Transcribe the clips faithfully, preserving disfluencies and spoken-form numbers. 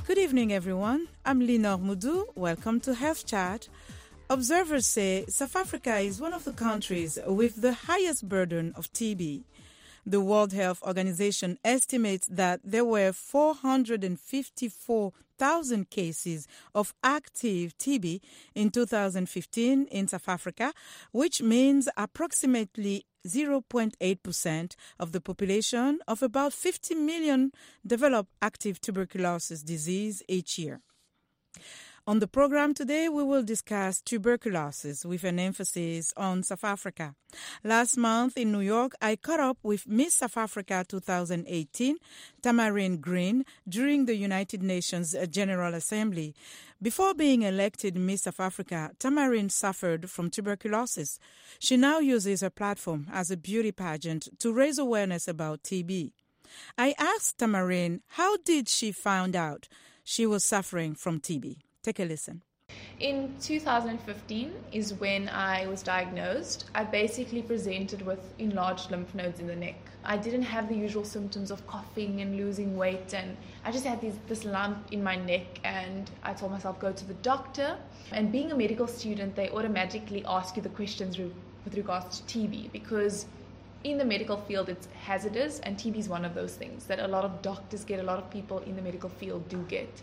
Good evening, everyone. I'm Linor Mudu. Welcome to Health Chat. Observers say South Africa is one of the countries with the highest burden of T B. The World Health Organization estimates that there were four hundred fifty-four thousand cases of active T B in two thousand fifteen in South Africa, which means approximately zero point eight percent of the population of about fifty million develop active tuberculosis disease each year. On the program today, we will discuss tuberculosis with an emphasis on South Africa. Last month in New York, I caught up with Miss South Africa twenty eighteen, Tamarine Green, during the United Nations General Assembly. Before being elected Miss South Africa, Tamarine suffered from tuberculosis. She now uses her platform as a beauty pageant to raise awareness about T B. I asked Tamarine how did she find out she was suffering from T B. Take a listen. In two thousand fifteen is when I was diagnosed. I basically presented with enlarged lymph nodes in the neck. I didn't have the usual symptoms of coughing and losing weight, and I just had these, this lump in my neck, and I told myself, go to the doctor. And being a medical student, they automatically ask you the questions re- with regards to T B, because in the medical field it's hazardous, and T B is one of those things that a lot of doctors get, a lot of people in the medical field do get.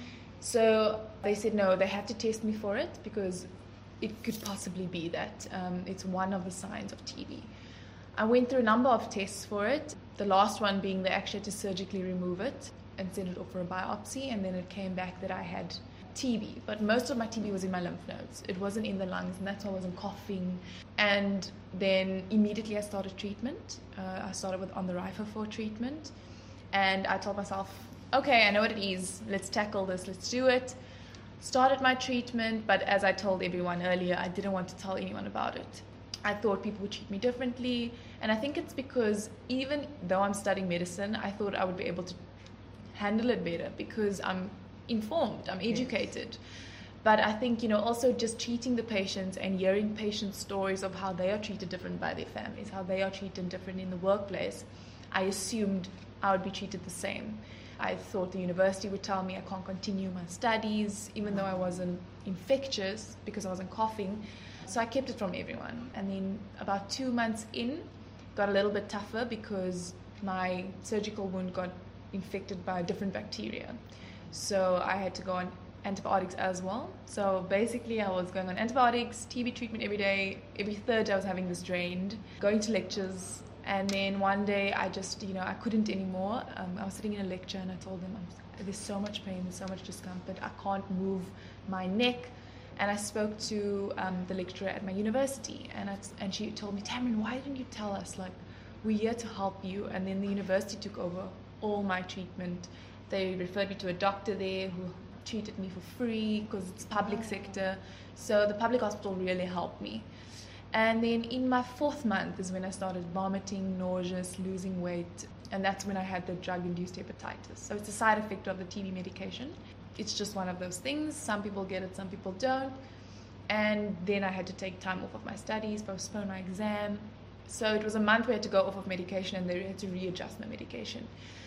So they said no, they had to test me for it because it could possibly be that um, it's one of the signs of T B. I went through a number of tests for it, the last one being they actually had to surgically remove it and send it off for a biopsy, and then it came back that I had T B. But most of my T B was in my lymph nodes. It wasn't in the lungs, and that's why I wasn't coughing. And then immediately I started treatment. Uh, I started with on the Rifafor treatment, and I told myself, okay, I know what it is. Let's tackle this. Let's do it. Started my treatment, but as I told everyone earlier, I didn't want to tell anyone about it. I thought people would treat me differently, and I think it's because even though I'm studying medicine, I thought I would be able to handle it better because I'm informed, I'm educated. Yes. But I think, you know, also just treating the patients and hearing patients' stories of how they are treated different by their families, how they are treated different in the workplace, I assumed I would be treated the same. I thought the university would tell me I can't continue my studies, even though I wasn't infectious because I wasn't coughing. So I kept it from everyone. And then about two months in, got a little bit tougher because my surgical wound got infected by a different bacteria. So I had to go on antibiotics as well. So basically I was going on antibiotics, T B treatment every day. Every third day I was having this drained, going to lectures. And then one day I just, you know, I couldn't anymore. Um, I was sitting in a lecture and I told them, I'm, there's so much pain, there's so much discomfort. I can't move my neck. And I spoke to um, the lecturer at my university, and I, and she told me, Tamarine, why didn't you tell us? Like, we're here to help you. And then the university took over all my treatment. They referred me to a doctor there who treated me for free because it's public sector. So the public hospital really helped me. And then in my fourth month is when I started vomiting, nauseous, losing weight, and that's when I had the drug-induced hepatitis. So it's a side effect of the T B medication. It's just one of those things. Some people get it, some people don't. And then I had to take time off of my studies, postpone my exam. So it was a month where I had to go off of medication, and they had to readjust my medication.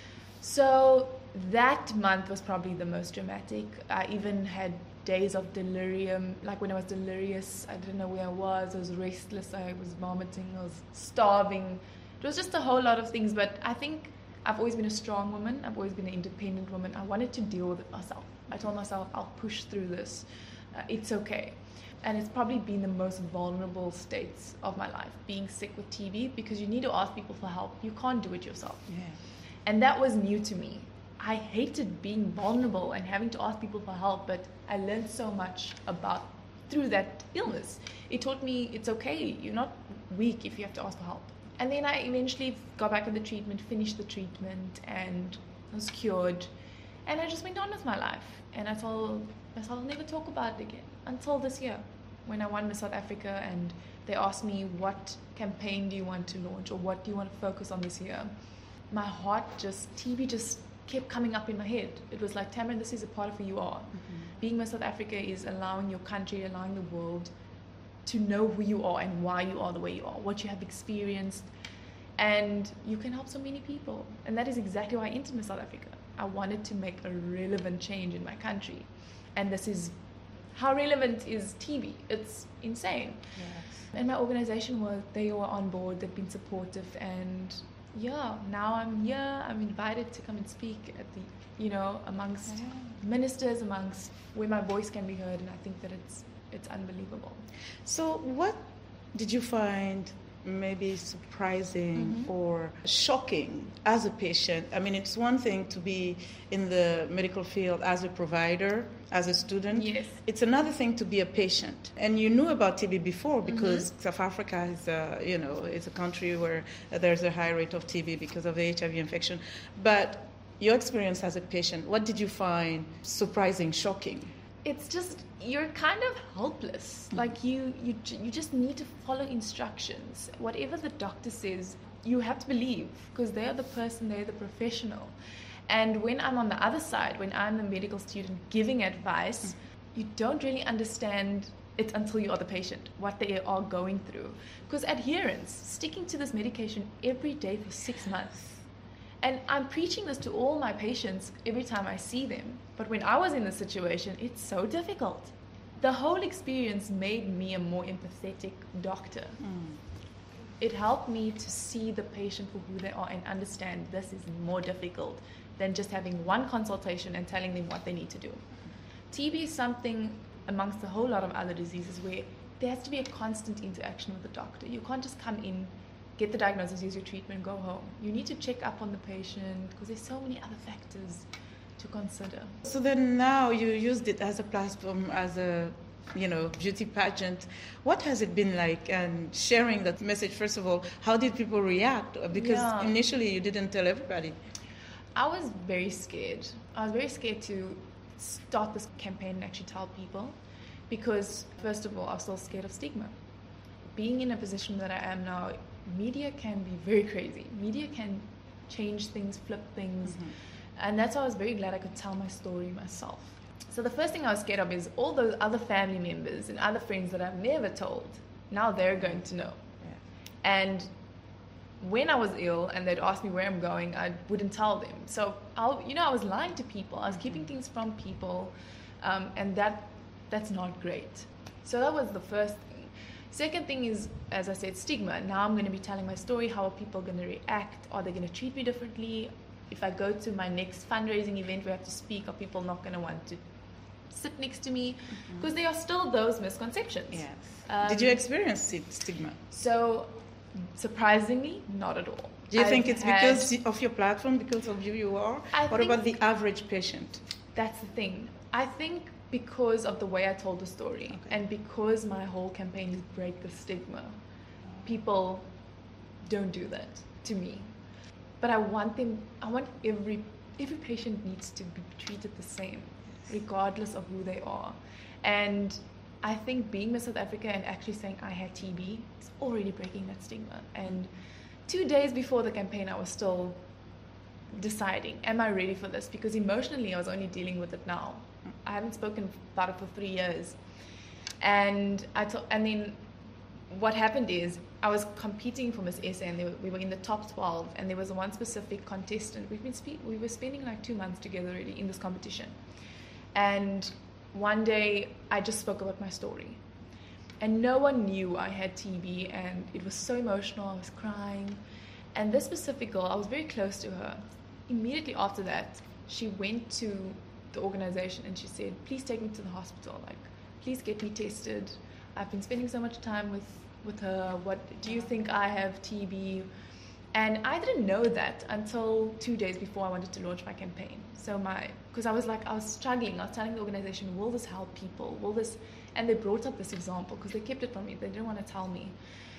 So that month was probably the most dramatic. I even had days of delirium, like when I was delirious, I didn't know where I was, I was restless, I was vomiting, I was starving. It was just a whole lot of things, but I think I've always been a strong woman, I've always been an independent woman. I wanted to deal with it myself. I told myself, I'll push through this, uh, it's okay. And it's probably been the most vulnerable states of my life, being sick with T B, because you need to ask people for help. You can't do it yourself. Yeah. And that was new to me. I hated being vulnerable and having to ask people for help, but I learned so much about through that illness. It taught me it's okay. You're not weak if you have to ask for help. And then I eventually got back on the treatment, finished the treatment, and was cured. And I just went on with my life. And I told myself I'll never talk about it again until this year when I won Miss South Africa, and they asked me, what campaign do you want to launch, or what do you want to focus on this year? My heart just, T B just kept coming up in my head. It was like, Tamarine, this is a part of who you are. Mm-hmm. Being Miss South Africa is allowing your country, allowing the world to know who you are and why you are the way you are, what you have experienced, and you can help so many people. And that is exactly why I entered Miss South Africa. I wanted to make a relevant change in my country. And this is, how relevant is T B? It's insane. Yes. And my organization was, they were on board, they've been supportive, and yeah, now I'm here, I'm invited to come and speak at the, you know, amongst Yeah. ministers, amongst where my voice can be heard, and I think that it's it's unbelievable. So what did you find maybe surprising Mm-hmm. or shocking as a patient? I mean, it's one thing to be in the medical field as a provider, as a student. Yes. It's another thing to be a patient. And you knew about T B before because Mm-hmm. South Africa is, a, you know, it's a country where there's a high rate of T B because of the H I V infection. But your experience as a patient, what did you find surprising, shocking? It's just, you're kind of helpless. Like you, you, j- you just need to follow instructions. Whatever the doctor says, you have to believe because they're the person, they're the professional. And when I'm on the other side, when I'm the medical student giving advice, you don't really understand it until you are the patient, what they are going through. Because adherence, sticking to this medication every day for six months. And I'm preaching this to all my patients every time I see them. But when I was in this situation, it's so difficult. The whole experience made me a more empathetic doctor. Mm. It helped me to see the patient for who they are and understand this is more difficult than just having one consultation and telling them what they need to do. T B is something amongst a whole lot of other diseases where there has to be a constant interaction with the doctor. You can't just come in, get the diagnosis, use your treatment, go home. You need to check up on the patient because there's so many other factors to consider. So then now you used it as a platform, as a, you know, beauty pageant. What has it been like? And sharing that message, first of all, how did people react? Because Yeah. initially you didn't tell everybody. I was very scared. I was very scared to start this campaign and actually tell people because, first of all, I was still scared of stigma. Being in a position that I am now, media can be very crazy. Media can change things, flip things. Mm-hmm. And that's why I was very glad I could tell my story myself. So the first thing I was scared of is all those other family members and other friends that I've never told. Now they're going to know. Yeah. And when I was ill and they'd ask me where I'm going, I wouldn't tell them. So, I'll, you know, I was lying to people. I was keeping things from people. Um, and that that's not great. So that was the first thing. Second thing is, as I said, stigma. Now I'm going to be telling my story. How are people going to react? Are they going to treat me differently? If I go to my next fundraising event where I have to speak, are people not going to want to sit next to me? Because mm-hmm. there are still those misconceptions. Yes. Um, Did you experience stigma? So, surprisingly, not at all. Do you I've think it's had, because of your platform, because of who you are? I what think about the average patient? That's the thing. I think because of the way I told the story okay. and because my whole campaign is break the stigma, people don't do that to me. But I want them, I want every, every patient needs to be treated the same, regardless of who they are. And I think being Miss South Africa and actually saying I had T B is already breaking that stigma. And two days before the campaign, I was still deciding, am I ready for this? Because emotionally, I was only dealing with it now. I haven't spoken about it for three years. And I to- and then what happened is I was competing for Miss S A and they were, we were in the top twelve, and there was one specific contestant. We've been spe- we were spending like two months together already in this competition. And one day I just spoke about my story. And no one knew I had T B, and it was so emotional. I was crying. And this specific girl, I was very close to her. Immediately after that, she went to the organization and she said, please take me to the hospital. Like, please get me tested. I've been spending so much time with, with her. What do you think I have T B? And I didn't know that until two days before I wanted to launch my campaign. So my, because I was like, I was struggling. I was telling the organization, will this help people? Will this, and they brought up this example because they kept it from me. They didn't want to tell me.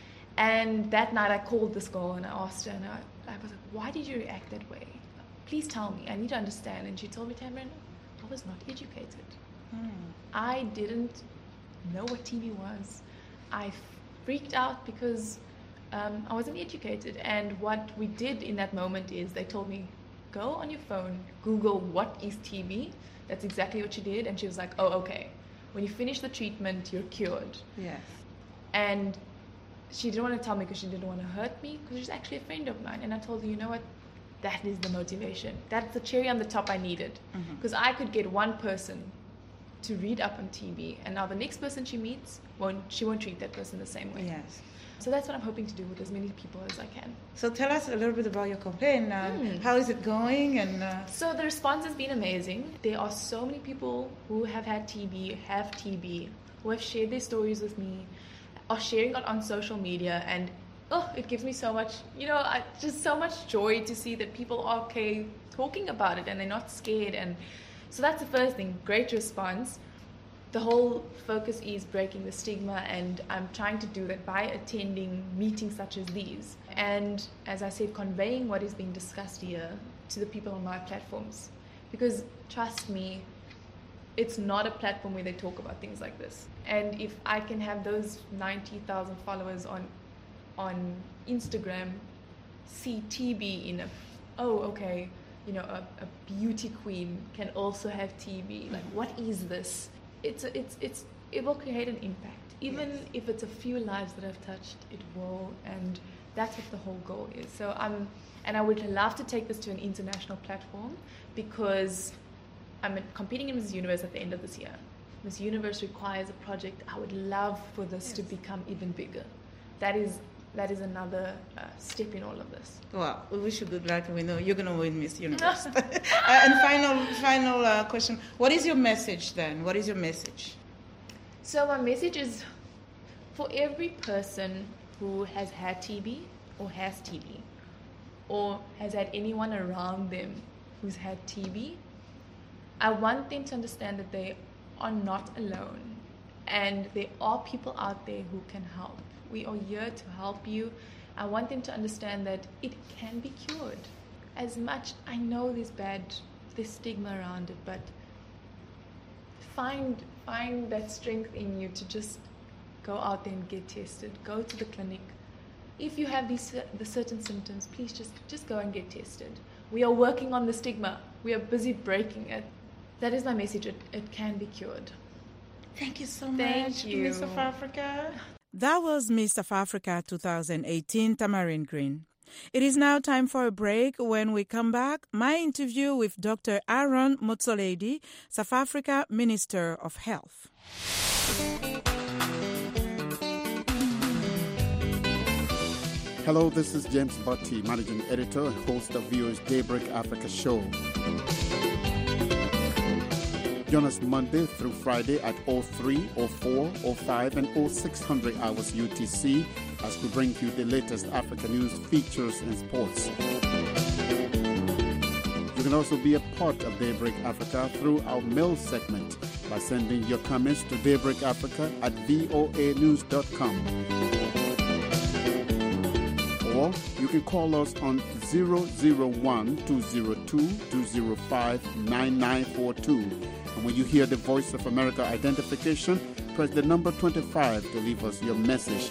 And that night I called this girl and I asked her, and I, I was like, why did you react that way? Please tell me. I need to understand. And she told me, Tamron, I was not educated. Hmm. I didn't know what T B was. I freaked out because um, I wasn't educated. And what we did in that moment is they told me, go on your phone, Google what is T B. That's exactly what she did. And she was like, oh, okay. When you finish the treatment, you're cured. Yes. And she didn't want to tell me because she didn't want to hurt me, because she's actually a friend of mine. And I told her, you know what, that is the motivation. That's the cherry on the top I needed. Because mm-hmm. I could get one person to read up on T B, and now the next person she meets, won't, she won't treat that person the same way. Yes. So that's what I'm hoping to do with as many people as I can. So tell us a little bit about your campaign. Uh, mm. How is it going? And uh... So the response has been amazing. There are so many people who have had T B, have T B, who have shared their stories with me, are sharing it on social media, and oh, it gives me so much, you know, I, just so much joy to see that people are okay talking about it and they're not scared. And so that's the first thing, great response. The whole focus is breaking the stigma, and I'm trying to do that by attending meetings such as these. And as I said, conveying what is being discussed here to the people on my platforms. Because trust me, it's not a platform where they talk about things like this. And if I can have those ninety thousand followers on on Instagram see T B in a, oh, okay, you know, a, a beauty queen can also have T B. Like, what is this? It's it's it's it will create an impact. Even yes. if it's a few lives that I've touched, it will, and that's what the whole goal is. So I'm, and I would love to take this to an international platform, because I'm competing in Miss Universe at the end of this year. Miss Universe requires a project. I would love for this yes. to become even bigger. That is that is another uh, step in all of this. Well, we wish you good luck. We know you're going to win Miss Universe. uh, and final final uh, question: what is your message then? What is your message? So my message is, for every person who has had T B or has T B, or has had anyone around them who's had T B, I want them to understand that they are not alone, and there are people out there who can help. We are here to help you. I want them to understand that it can be cured. As much, I know there's bad, there's stigma around it, but find find that strength in you to just go out there and get tested. Go to the clinic. If you have these the certain symptoms, please just, just go and get tested. We are working on the stigma. We are busy breaking it. That is my message. It, it can be cured. Thank you so much, Thank you. Miss of Africa. That was Miss of Africa twenty eighteen, Tamarine Green. It is now time for a break. When we come back, my interview with Doctor Aaron Motsoaledi, South Africa Minister of Health. Hello, this is James Butty, Managing Editor and host of V O's Daybreak Africa show. Join us Monday through Friday at oh three, oh four, oh five, and oh six hundred hours U T C as we bring you the latest Africa news, features, and sports. You can also be a part of Daybreak Africa through our mail segment by sending your comments to daybreakafrica at voa news dot com. Or you can call us on zero zero one, two zero two, two zero five, nine nine four two. And when you hear the Voice of America identification, press the number twenty-five to leave us your message.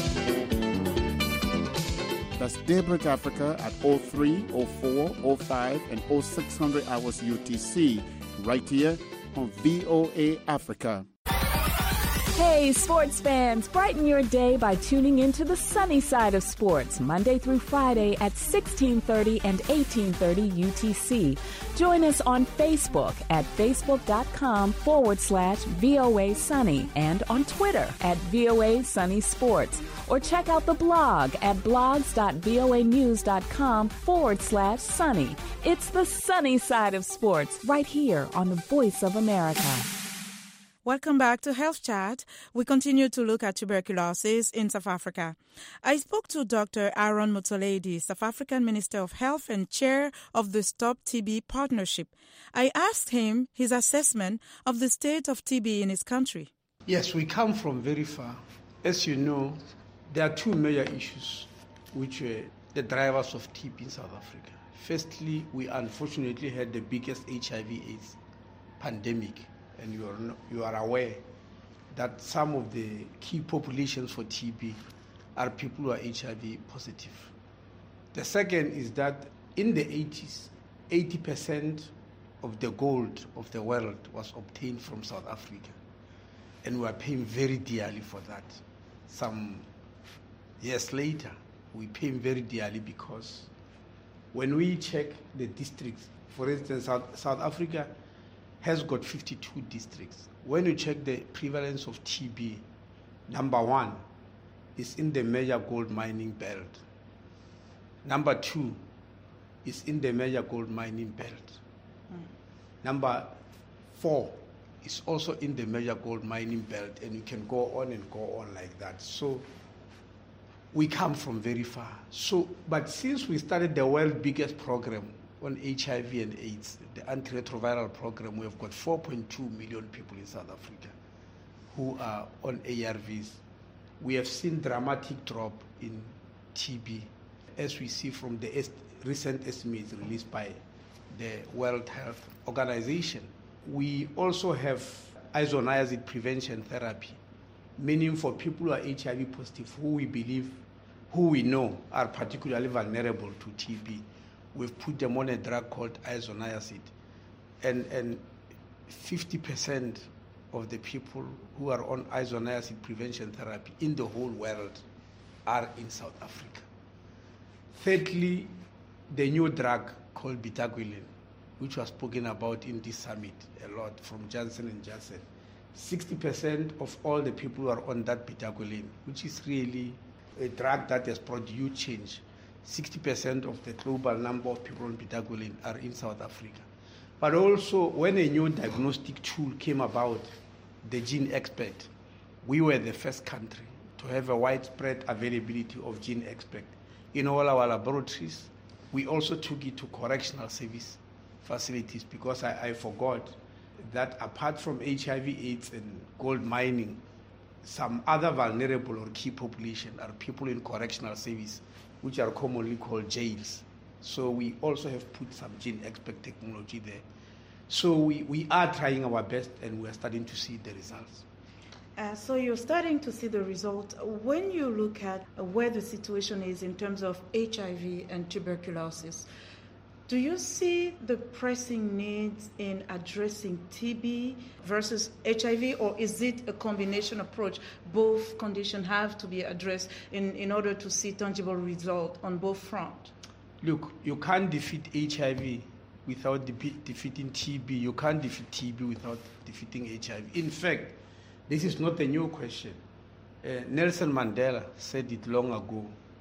That's Daybreak Africa at oh three, oh four, oh five, and oh six hundred hours U T C, right here on V O A Africa. Hey, sports fans, brighten your day by tuning into the sunny side of sports, Monday through Friday at sixteen thirty and eighteen thirty U T C. Join us on Facebook at facebook.com forward slash VOA Sunny and on Twitter at VOA Sunny Sports. Or check out the blog at blogs.voanews.com forward slash sunny. It's the sunny side of sports right here on the Voice of America. Welcome back to Health Chat. We continue to look at tuberculosis in South Africa. I spoke to Doctor Aaron Motsoaledi, South African Minister of Health and Chair of the Stop T B Partnership. I asked him his assessment of the state of T B in his country. Yes, we come from very far. As you know, there are two major issues which are the drivers of T B in South Africa. Firstly, we unfortunately had the biggest H I V AIDS pandemic. And you are, you are aware that some of the key populations for T B are people who are H I V positive. The second is that in the eighties, eighty percent of the gold of the world was obtained from South Africa. And we are paying very dearly for that. Some years later, we pay very dearly because when we check the districts, for instance, South, South Africa has got fifty-two districts. When you check the prevalence of T B, number one is in the major gold mining belt. Number two is in the major gold mining belt. Mm. Number four is also in the major gold mining belt, and you can go on and go on like that. So we come from very far. So, but since we started the world's biggest program on H I V and AIDS, the antiretroviral program, we have got four point two million people in South Africa who are on A R Vs. We have seen dramatic drop in T B, as we see from the est- recent estimates released by the World Health Organization. We also have isoniazid prevention therapy, meaning for people who are H I V positive, who we believe, who we know are particularly vulnerable to T B. We've put them on a drug called isoniazid. And, and fifty percent of the people who are on isoniazid prevention therapy in the whole world are in South Africa. Thirdly, the new drug called betaguilin, which was spoken about in this summit a lot from Johnson and Johnson. sixty percent of all the people who are on that betaguilin, which is really a drug that has brought huge change. sixty percent of the global number of people on betaguilin are in South Africa. But also, when a new diagnostic tool came about, the GeneXpert, we were the first country to have a widespread availability of GeneXpert in all our laboratories. We also took it to correctional service facilities, because I, I forgot that apart from H I V AIDS and gold mining, some other vulnerable or key population are people in correctional service, which are commonly called jails. So we also have put some GeneXpert technology there. So we, we are trying our best, and we are starting to see the results. Uh, so you're starting to see the result. When you look at where the situation is in terms of H I V and tuberculosis, do you see the pressing needs in addressing T B versus H I V, or is it a combination approach? Both conditions have to be addressed in, in order to see tangible result on both fronts. Look, you can't defeat H I V without de- defeating T B. You can't defeat T B without defeating H I V. In fact, this is not a new question. Uh, Nelson Mandela said it long ago.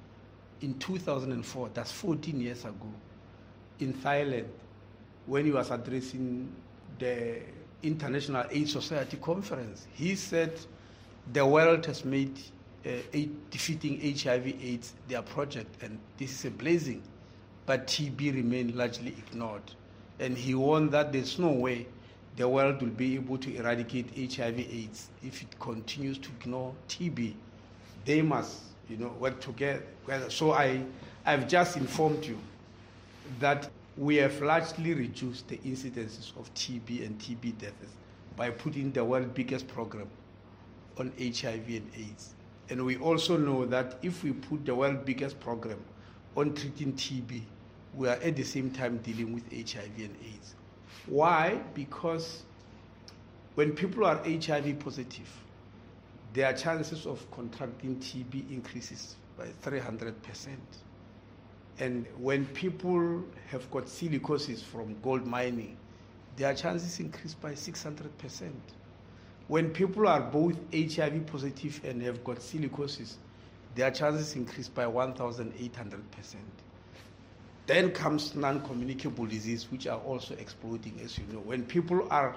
In two thousand four, that's fourteen years ago, in Thailand, when he was addressing the International AIDS Society Conference, he said the world has made uh, defeating H I V AIDS their project, and this is a blessing, but T B remained largely ignored. And he warned that there's no way the world will be able to eradicate H I V AIDS if it continues to ignore T B. They must, you know, work together. So I, I've just informed you that we have largely reduced the incidences of T B and T B deaths by putting the world's biggest program on H I V and AIDS. And we also know that if we put the world's biggest program on treating T B, we are at the same time dealing with H I V and AIDS. Why? Because when people are H I V positive, their chances of contracting T B increases by three hundred percent. And when people have got silicosis from gold mining, their chances increase by six hundred percent. When people are both H I V positive and have got silicosis, their chances increase by one thousand eight hundred percent. Then comes non-communicable disease, which are also exploding, as you know. When people are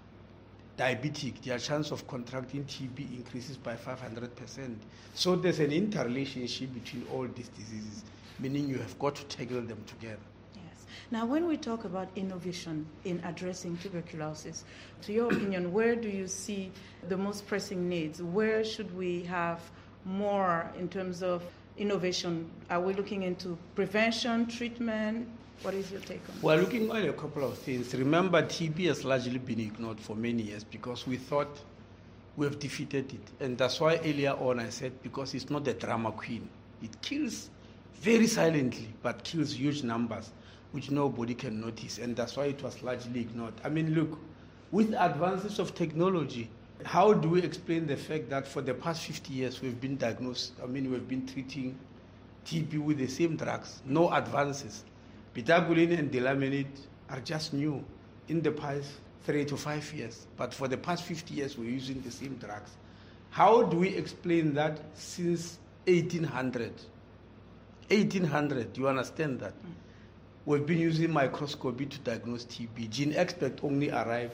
diabetic, their chance of contracting T B increases by five hundred percent. So there's an interrelationship between all these diseases, meaning you have got to tackle them together. Yes. Now, when we talk about innovation in addressing tuberculosis, to your opinion, where do you see the most pressing needs? Where should we have more in terms of innovation? Are we looking into prevention, treatment? What is your take on that? We're looking at a couple of things. Remember, T B has largely been ignored for many years because we thought we have defeated it. And that's why earlier on I said, because it's not a drama queen. It kills very silently, but kills huge numbers, which nobody can notice. And that's why it was largely ignored. I mean, look, with advances of technology, how do we explain the fact that for the past fifty years we've been diagnosed, I mean, we've been treating T B with the same drugs, no advances? Betaguline and Delamanid are just new in the past three to five years. But for the past fifty years, we're using the same drugs. How do we explain that since eighteen hundred? eighteen hundred, do you understand that? Mm. We've been using microscopy to diagnose T B. GeneXpert only arrived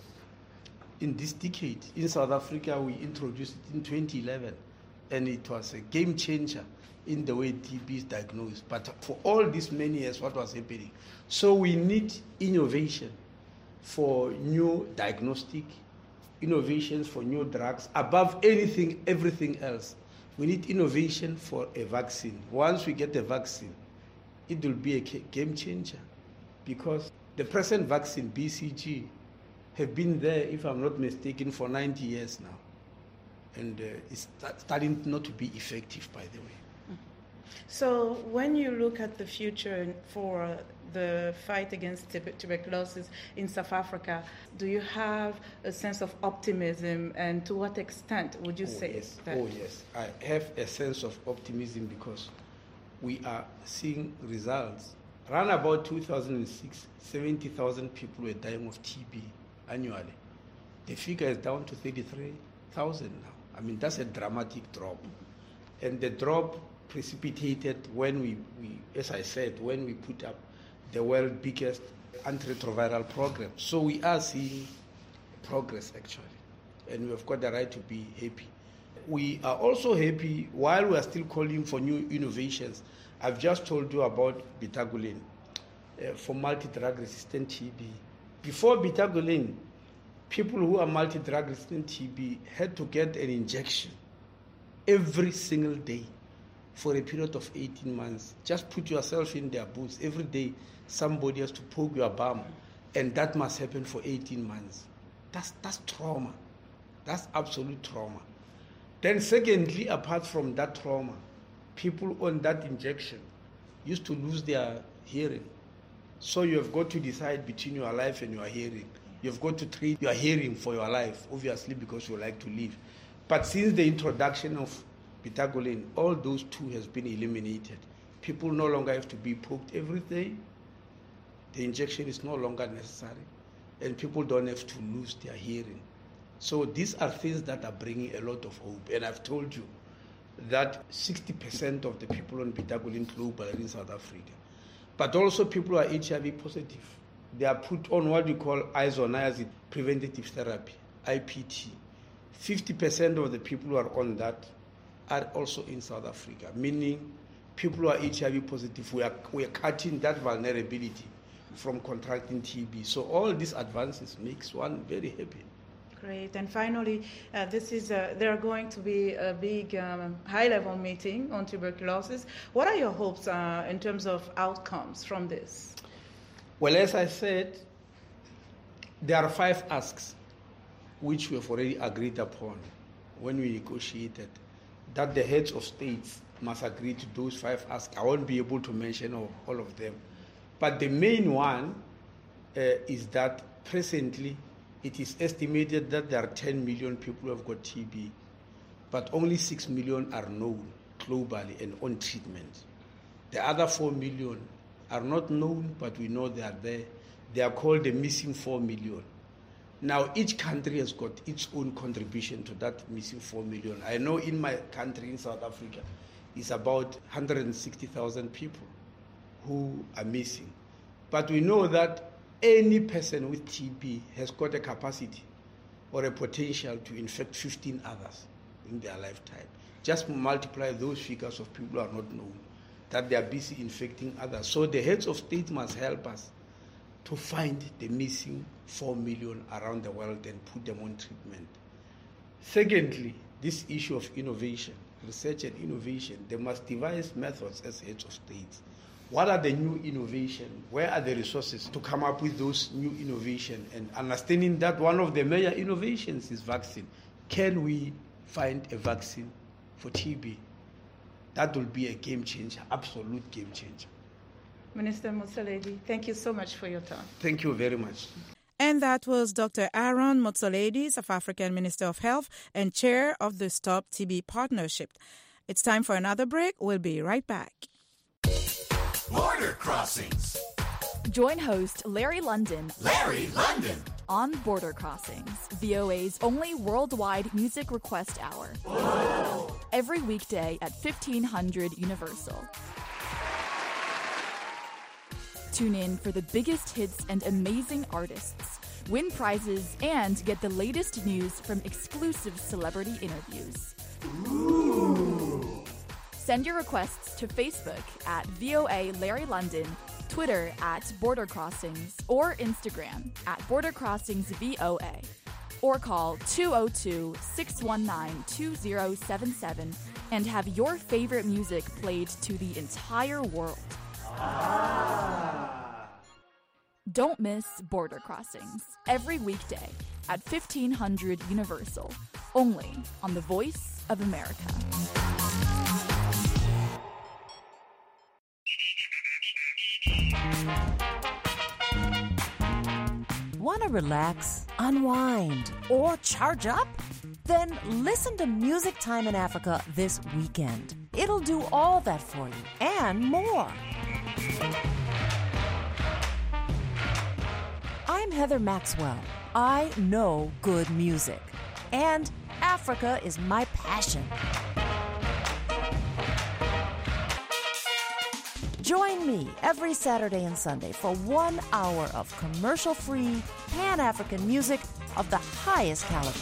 in this decade. In South Africa, we introduced it in twenty eleven, and it was a game changer in the way T B is diagnosed. But for all these many years, what was happening? So we need innovation for new diagnostic, innovations for new drugs. Above anything, everything else, we need innovation for a vaccine. Once we get a vaccine, it will be a game changer, because the present vaccine, B C G, have been there, if I'm not mistaken, for ninety years now. And uh, it's starting not to be effective, by the way. So when you look at the future for the fight against tuberculosis in South Africa, do you have a sense of optimism, and to what extent would you oh, say yes. that? Oh, yes. I have a sense of optimism because we are seeing results. Around about two thousand six, seventy thousand people were dying of T B annually. The figure is down to thirty-three thousand now. I mean, that's a dramatic drop. And the drop precipitated when we, we, as I said, when we put up the world's biggest antiretroviral program. So we are seeing progress, actually. And we've got the right to be happy. We are also happy while we are still calling for new innovations. I've just told you about Betaguline uh, for multi-drug resistant T B. Before Betaguline, people who are multi-drug resistant T B had to get an injection every single day for a period of eighteen months. Just put yourself in their boots. Every day, somebody has to poke your bum, and that must happen for eighteen months. That's, that's trauma. That's absolute trauma. Then secondly, apart from that trauma, people on that injection used to lose their hearing. So you have got to decide between your life and your hearing. You've got to treat your hearing for your life, obviously, because you like to live. But since the introduction of Betaguline, all those two has been eliminated. People no longer have to be poked every day. The injection is no longer necessary, and people don't have to lose their hearing. So these are things that are bringing a lot of hope. And I've told you that sixty percent of the people on Betaguline global are in South Africa. But also people who are H I V positive. They are put on what we call isoniazid preventative therapy, I P T. fifty percent of the people who are on that are also in South Africa, meaning people who are H I V positive, we are, we are cutting that vulnerability from contracting T B. So all these advances makes one very happy. Great. And finally, uh, this is a, there are going to be a big um, high-level meeting on tuberculosis. What are your hopes uh, in terms of outcomes from this? Well, as I said, there are five asks which we have already agreed upon when we negotiated, that the heads of states must agree to those five asks. I won't be able to mention all, all of them. But the main one uh, is that presently it is estimated that there are ten million people who have got T B, but only six million are known globally and on treatment. The other four million are not known, but we know they are there. They are called the missing four million. Now, each country has got its own contribution to that missing four million. I know in my country, in South Africa, it's about one hundred sixty thousand people who are missing. But we know that any person with T B has got a capacity or a potential to infect fifteen others in their lifetime. Just multiply those figures of people who are not known, that they are busy infecting others. So the heads of state must help us to find the missing four million around the world and put them on treatment. Secondly, this issue of innovation, research and innovation, they must devise methods as heads of states. What are the new innovations? Where are the resources to come up with those new innovations? And understanding that one of the major innovations is vaccine. Can we find a vaccine for T B? That will be a game changer, absolute game changer. Minister Motsoaledi, thank you so much for your time. Thank you very much. And that was Doctor Aaron Motsoaledi, South African Minister of Health and Chair of the Stop T B Partnership. It's time for another break. We'll be right back. Border Crossings. Join host Larry London Larry London. on Border Crossings, V O A's only worldwide music request hour. Whoa. Every weekday at fifteen hundred Universal. Tune in for the biggest hits and amazing artists, win prizes, and get the latest news from exclusive celebrity interviews. Ooh. Send your requests to Facebook at V O A Larry London, Twitter at Border Crossings, or Instagram at Border Crossings V O A. Or call two oh two, six one nine, two oh seven seven and have your favorite music played to the entire world. Ah. Don't miss Border Crossings every weekday at fifteen hundred Universal, only on The Voice of America. Want to relax, unwind, or charge up? Then listen to Music Time in Africa this weekend. It'll do all that for you and more. I'm Heather Maxwell. I know good music, and Africa is my passion. Join me every Saturday and Sunday for one hour of commercial-free, Pan-African music of the highest caliber.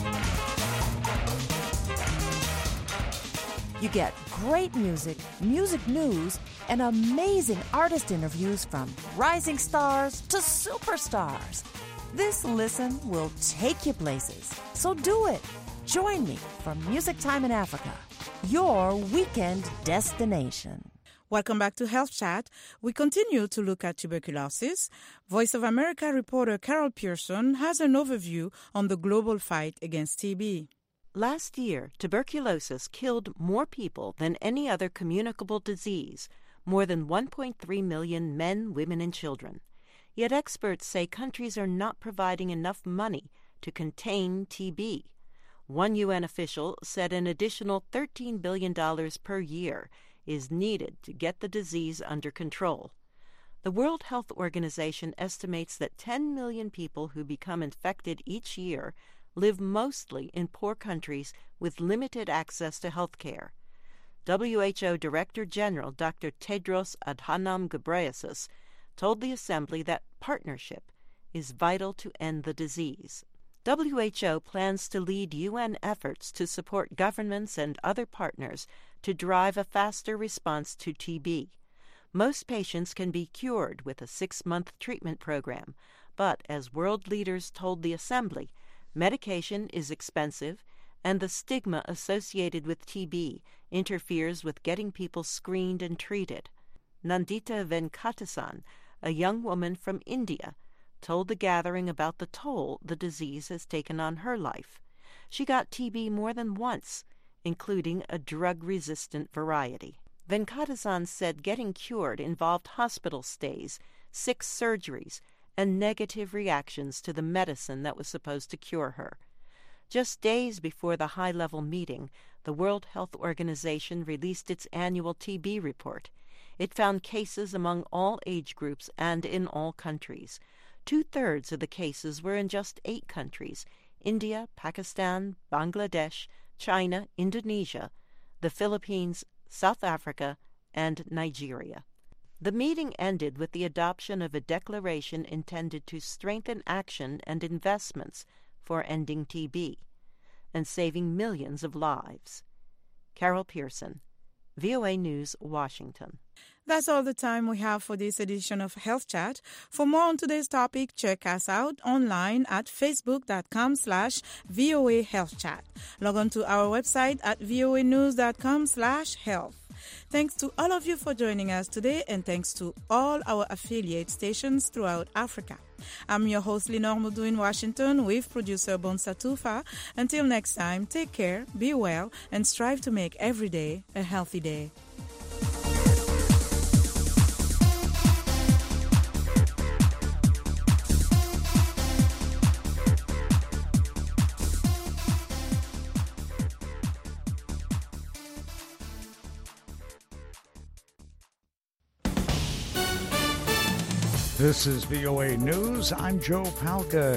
You get great music, music news, and amazing artist interviews from rising stars to superstars. This listen will take you places, so do it. Join me for Music Time in Africa, your weekend destination. Welcome back to Health Chat. We continue to look at tuberculosis. Voice of America reporter Carol Pearson has an overview on the global fight against T B. Last year, tuberculosis killed more people than any other communicable disease, more than one point three million men, women, and children. Yet experts say countries are not providing enough money to contain T B. One U N official said an additional thirteen billion dollars per year is needed to get the disease under control. The World Health Organization estimates that ten million people who become infected each year live mostly in poor countries with limited access to health care. W H O Director General Doctor Tedros Adhanom Ghebreyesus told the Assembly that partnership is vital to end the disease. W H O plans to lead U N efforts to support governments and other partners to drive a faster response to T B. Most patients can be cured with a six-month treatment program, but as world leaders told the Assembly, medication is expensive, and the stigma associated with T B interferes with getting people screened and treated. Nandita Venkatasan, a young woman from India, told the gathering about the toll the disease has taken on her life. She got T B more than once, including a drug-resistant variety. Venkatasan said getting cured involved hospital stays, six surgeries, and negative reactions to the medicine that was supposed to cure her. Just days before the high-level meeting, the World Health Organization released its annual T B report. It found cases among all age groups and in all countries. Two-thirds of the cases were in just eight countries: India, Pakistan, Bangladesh, China, Indonesia, the Philippines, South Africa, and Nigeria. The meeting ended with the adoption of a declaration intended to strengthen action and investments for ending T B and saving millions of lives. Carol Pearson, V O A News, Washington. That's all the time we have for this edition of Health Chat. For more on today's topic, check us out online at facebook.com slash VOA Health Chat. Log on to our website at voanews.com slash health. Thanks to all of you for joining us today, and thanks to all our affiliate stations throughout Africa. I'm your host, Lenore Mudu in Washington, with producer Bonsa Tufa. Until next time, take care, be well, and strive to make every day a healthy day. This is V O A News. I'm Joe Palca.